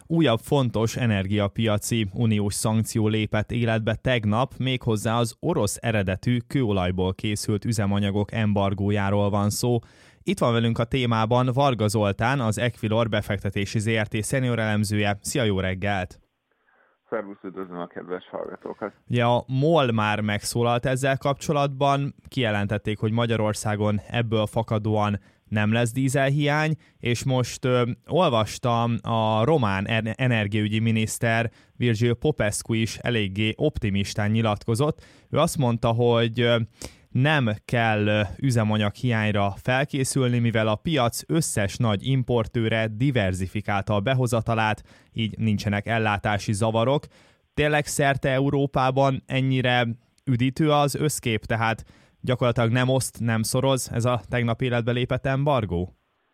újabb fontos energiapiaci uniós szankció lépett életbe tegnap, méghozzá az orosz eredetű kőolajból készült üzemanyagok embargójáról van szó. Itt van velünk a témában Varga Zoltán, az Equilor befektetési ZRT szenior elemzője. Szia, jó reggelt! Szervusz, üdvözlöm a kedves hallgatókat! Ugye a MOL már megszólalt ezzel kapcsolatban, kijelentették, hogy Magyarországon ebből fakadóan nem lesz dízelhiány, és most olvastam, a román energiaügyi miniszter Virgil Popescu is eléggé optimistán nyilatkozott. Ő azt mondta, hogy nem kell üzemanyaghiányra felkészülni, mivel a piac összes nagy importőre diverzifikálta a behozatalát, így nincsenek ellátási zavarok. Tényleg szerte Európában ennyire üdítő az összkép, tehát gyakorlatilag nem oszt, nem szoroz ez a tegnap életbe lépett embargó?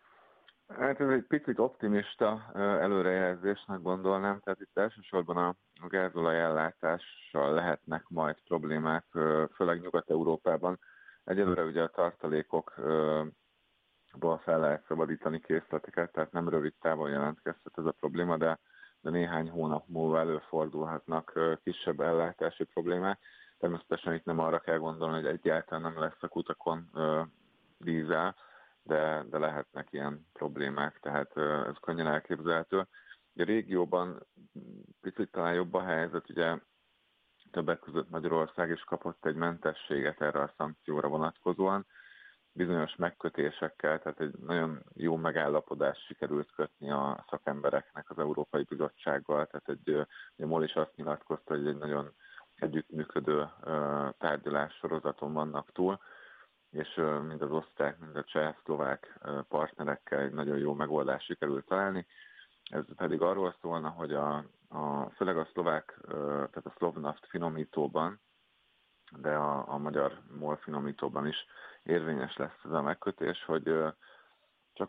Hát ez egy picit optimista előrejelzésnek gondolnám, tehát itt elsősorban a gázolaj ellátással lehetnek majd problémák, főleg Nyugat-Európában. Egyelőre ugye a tartalékokból fel lehet szabadítani készleteket, tehát nem rövid távon jelentkezhet ez a probléma, de néhány hónap múlva előfordulhatnak kisebb ellátási problémák. Természetesen itt nem arra kell gondolni, hogy egyáltalán nem lesz a kutakon dízel, de lehetnek ilyen problémák, tehát ez könnyen elképzelhető. A régióban picit talán jobb a helyzet, ugye többek között Magyarország is kapott egy mentességet erre a szankcióra vonatkozóan, bizonyos megkötésekkel, tehát egy nagyon jó megállapodást sikerült kötni a szakembereknek az Európai Bizottsággal, tehát a MOL is azt nyilatkozta, hogy egy nagyon együttműködő tárgyalássorozaton vannak túl, és mind az osztrák, mind a cseh, szlovák partnerekkel egy nagyon jó megoldást sikerült találni. Ez pedig arról szólna, hogy főleg a szlovák, tehát a Slovnaft finomítóban, de a magyar MOL finomítóban is érvényes lesz ez a megkötés, hogy csak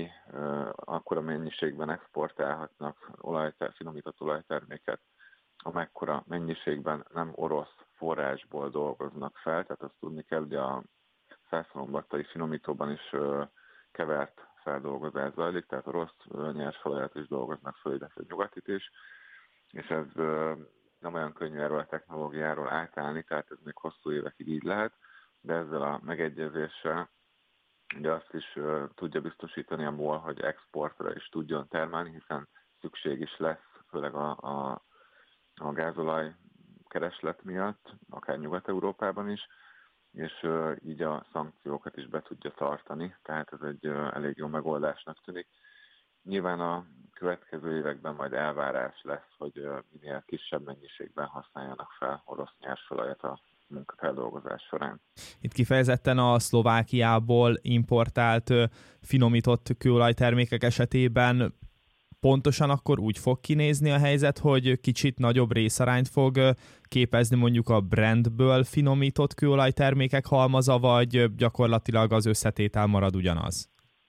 akkora mennyiségben exportálhatnak finomított olajterméket, amekkora mennyiségben nem orosz forrásból dolgoznak fel, tehát azt tudni kell, hogy a Szászhalombattai finomítóban is kevert feldolgozás zajlik, tehát orosz nyersfelajat is dolgoznak föl, illetve nyugatit is, és ez nem olyan könnyű erről a technológiáról átállni, tehát ez még hosszú évekig így lehet, de ezzel a megegyezéssel ugye azt is tudja biztosítani a MOL, hogy exportra is tudjon termelni, hiszen szükség is lesz, főleg a gázolaj kereslet miatt, akár Nyugat-Európában is, és így a szankciókat is be tudja tartani, tehát ez egy elég jó megoldásnak tűnik. Nyilván a következő években majd elvárás lesz, hogy minél kisebb mennyiségben használjanak fel orosz nyersfelajat a munkafeldolgozás során. Itt kifejezetten a Szlovákiából importált finomított kőolajtermékek esetében pontosan akkor úgy fog kinézni a helyzet, hogy kicsit nagyobb részarányt fog képezni mondjuk a Brentből finomított kőolajtermékek halmaza, vagy gyakorlatilag az összetétel marad ugyanaz?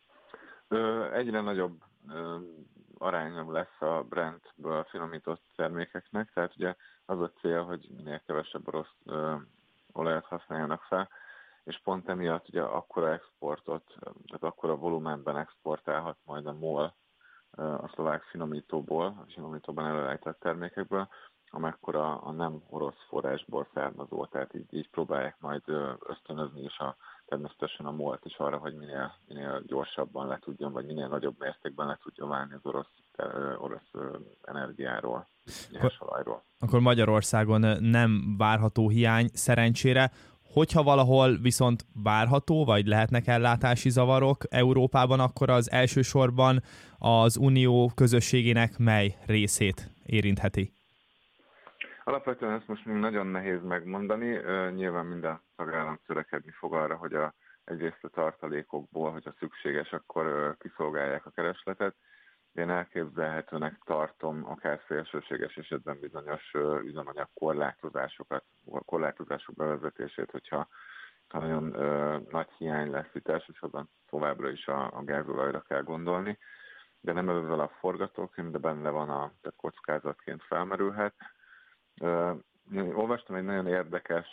Egyre nagyobb arányom lesz a Brentből finomított termékeknek, tehát ugye az a cél, hogy minél kevesebb orosz olajat használjanak fel, és pont emiatt ugye akkora exportot, tehát akkora volumenben exportálhat majd a MOL a szlovák finomítóban előállított termékekből, amekkora a nem orosz forrásból származó, tehát így próbálják majd ösztönözni is természetesen a MOL-t is arra, hogy minél gyorsabban le tudjon, vagy minél nagyobb mértékben le tudjon válni az orosz energiáról, nyersolajról. Akkor Magyarországon nem várható hiány szerencsére. Hogyha valahol viszont várható, vagy lehetnek ellátási zavarok Európában, akkor az elsősorban az unió közösségének mely részét érintheti? Alapvetően ezt most még nagyon nehéz megmondani. Nyilván minden tagállam törekedni fog arra, hogy egyrészt a tartalékokból, hogyha szükséges, akkor kiszolgálják a keresletet. Én elképzelhetőnek tartom akár szélsőséges esetben bizonyos üzemanyag korlátozások bevezetését, hogyha nagyon nagy hiány lesz itt, elsősorban továbbra is a gázolajra kell gondolni, de nem ezzel a forgatókönyv, de benne van tehát kockázatként felmerülhet. Olvastam egy nagyon érdekes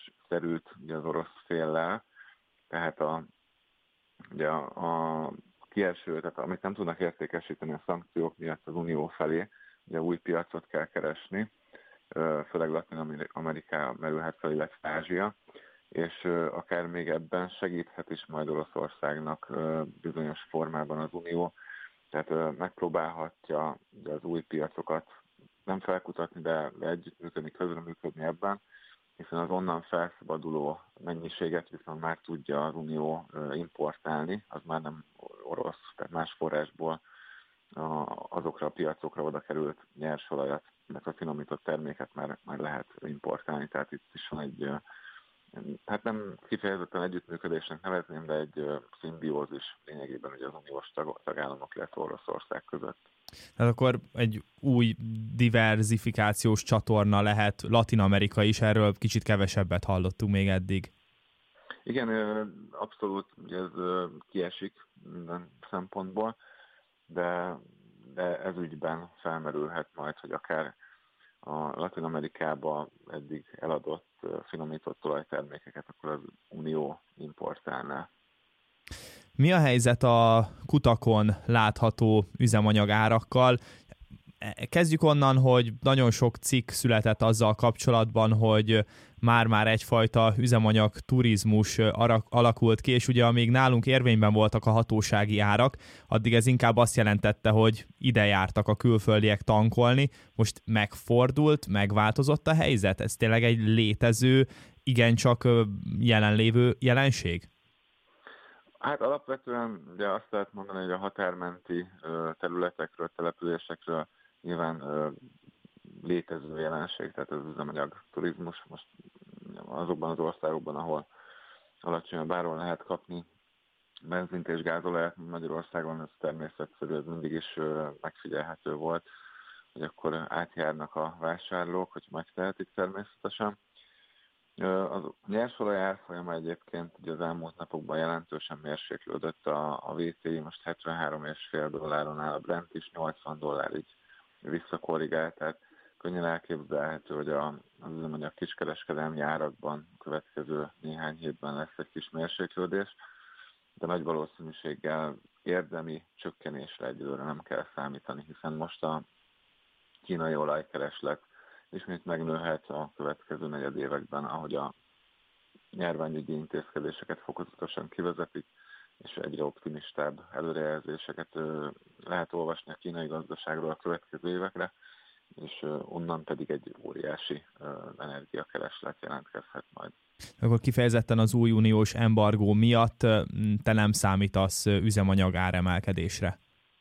megegyezés-szerűt az orosz féllel, tehát ugye a kieső, tehát amit nem tudnak értékesíteni a szankciók miatt az Unió felé, ugye új piacot kell keresni, főleg Latin-Amerika merülhet fel, illetve Ázsia, és akár még ebben segíthet is majd Oroszországnak bizonyos formában az Unió, tehát megpróbálhatja az új piacokat nem felkutatni, de együttműködni, közreműködni ebben, hiszen az onnan felszabaduló mennyiséget viszont már tudja az Unió importálni, az már nem orosz, tehát más forrásból azokra a piacokra oda került nyersolajat, illetve a finomított terméket már lehet importálni, tehát itt is van egy, hát nem kifejezetten együttműködésnek nevezném, de egy szimbiózis lényegében ugye az uniós tagállamok, illetve Oroszország között. Tehát akkor egy új diverzifikációs csatorna lehet Latin-Amerika is, erről kicsit kevesebbet hallottunk még eddig. Igen, abszolút ugye ez kiesik minden szempontból, de ez ügyben felmerülhet majd, hogy akár a Latin-Amerikába eddig eladott finomított olajtermékeket akkor az Unió importálná. Mi a helyzet a kutakon látható üzemanyagárakkal? Kezdjük onnan, hogy nagyon sok cikk született azzal kapcsolatban, hogy már egyfajta üzemanyag turizmus alakult ki, és ugye amíg nálunk érvényben voltak a hatósági árak, addig ez inkább azt jelentette, hogy ide jártak a külföldiek tankolni. Most megfordult, megváltozott a helyzet? Ez tényleg egy létező, igencsak jelenlévő jelenség? Hát alapvetően ugye azt lehet mondani, hogy a határmenti területekről, településekről nyilván létező jelenség, tehát az üzemanyag turizmus most azokban az országokban, ahol alacsonyabb áron lehet kapni benzint és gázolajat, Magyarországon ez természetszerű, ez mindig is megfigyelhető volt, hogy akkor átjárnak a vásárlók, hogy megtehetik természetesen. A nyersolaj árfolyama egyébként ugye az elmúlt napokban jelentősen mérséklődött, a WTI most $73,5 áll, a Brent is $80 visszakorrigált, tehát könnyen elképzelhető, hogy az üzemanyag kiskereskedelmi árakban a következő néhány hétben lesz egy kis mérséklődés, de nagy valószínűséggel érdemi csökkenésre egyelőre nem kell számítani, hiszen most a kínai olajkereslet ismét megnőhet a következő negyedévekben, ahogy a járványügyi intézkedéseket fokozatosan kivezetik, és egyre optimistább előrejelzéseket lehet olvasni a kínai gazdaságról a következő évekre, és onnan pedig egy óriási energiakereslet jelentkezhet majd. Akkor kifejezetten az új uniós embargó miatt te nem számítasz üzemanyag áremelkedésre?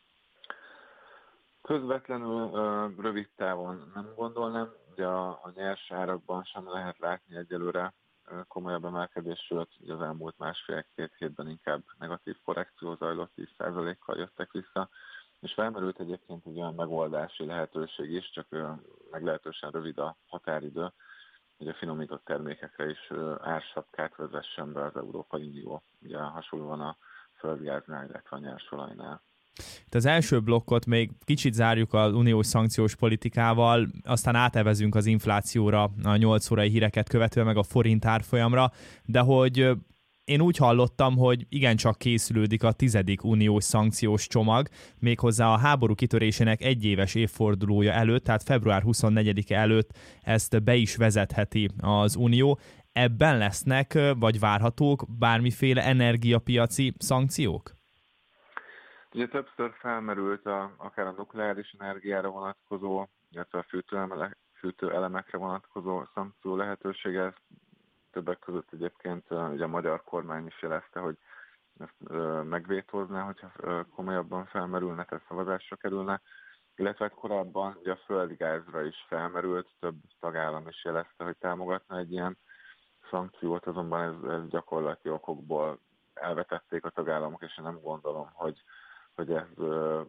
Közvetlenül rövid távon nem gondolnám, ugye a nyers árakban sem lehet látni egyelőre komolyabb emelkedés, sőt, az elmúlt másfél-két hétben inkább negatív korrekció zajlott, 10%-kal jöttek vissza, és felmerült egyébként egy olyan megoldási lehetőség is, csak meglehetősen rövid a határidő, hogy a finomított termékekre is ársapkát vezessen be az Európai Unió, ugye hasonlóan a földgáznál, illetve a nyersolajnál. Itt az első blokkot még kicsit zárjuk az uniós szankciós politikával, aztán átevezünk az inflációra, a 8 órai híreket követően, meg a forint árfolyamra, de hogy én úgy hallottam, hogy igencsak készülődik a 10. uniós szankciós csomag, méghozzá a háború kitörésének egyéves évfordulója előtt, tehát február 24-e előtt ezt be is vezetheti az Unió. Ebben lesznek, vagy várhatók bármiféle energiapiaci szankciók? Ugye többször felmerült akár a nukleáris energiára vonatkozó, illetve a fűtőelemekre vonatkozó szankció lehetősége. Többek között egyébként ugye a magyar kormány is jelezte, hogy ezt megvétózná, hogyha komolyabban felmerülne, tehát szavazásra kerülne. Illetve korábban ugye a földgázra is felmerült, több tagállam is jelezte, hogy támogatna egy ilyen szankciót, azonban ez gyakorlati okokból elvetették a tagállamok, és én nem gondolom, hogy ez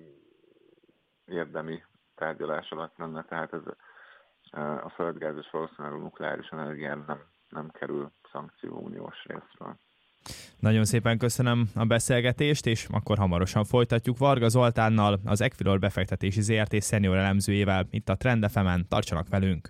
érdemi tárgyalás alatt lenne, tehát ez a földgáz és valószínűleg a nukleáris energiára nem kerül szankció uniós részről. Nagyon szépen köszönöm a beszélgetést, és akkor hamarosan folytatjuk Varga Zoltánnal, az Equilor befektetési ZRT szenior elemzőjével itt a Trend FM-en. Tartsanak velünk!